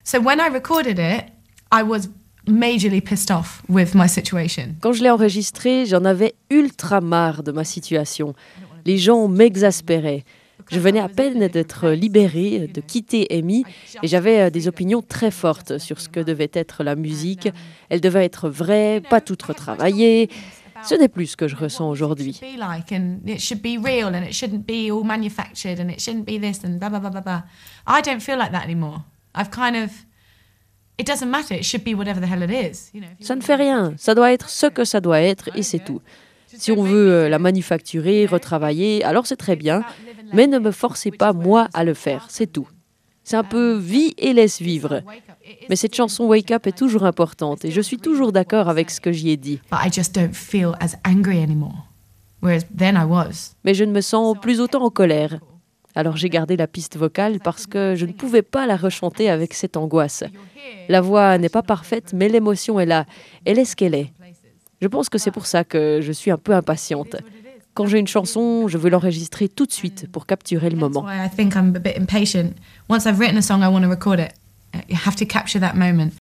So when I recorded it, I was majorly pissed off with my situation. Quand je l'ai enregistré, j'en avais ultra marre de ma situation. Les gens m'exaspéraient. Je venais à peine d'être libérée, de quitter Amy, et j'avais des opinions très fortes sur ce que devait être la musique. Elle devait être vraie, pas toute retravaillée. Ce n'est plus ce que je ressens aujourd'hui. It should be real and it shouldn't be all manufactured and it shouldn't be this and blah blah blah blah blah. I don't feel like that anymore. I've kind of It doesn't matter, it should be whatever the hell it is, you know. Ça ne fait rien, ça doit être ce que ça doit être et c'est tout. Si on veut la manufacturer, retravailler, alors c'est très bien, mais ne me forcez pas, moi, à le faire, c'est tout. C'est un peu vis et laisse vivre. Mais cette chanson Wake Up est toujours importante et je suis toujours d'accord avec ce que j'y ai dit. But I just don't feel as angry anymore, whereas then I was. Mais je ne me sens plus autant en colère. Alors j'ai gardé la piste vocale parce que je ne pouvais pas la rechanter avec cette angoisse. La voix n'est pas parfaite, mais l'émotion est là. Elle est ce qu'elle est. Je pense que c'est pour ça que je suis un peu impatiente. Quand j'ai une chanson, je veux l'enregistrer tout de suite pour capturer le moment. That's why I think I'm a bit impatient. Once I've written a song, I want to record it. You have to capture that moment.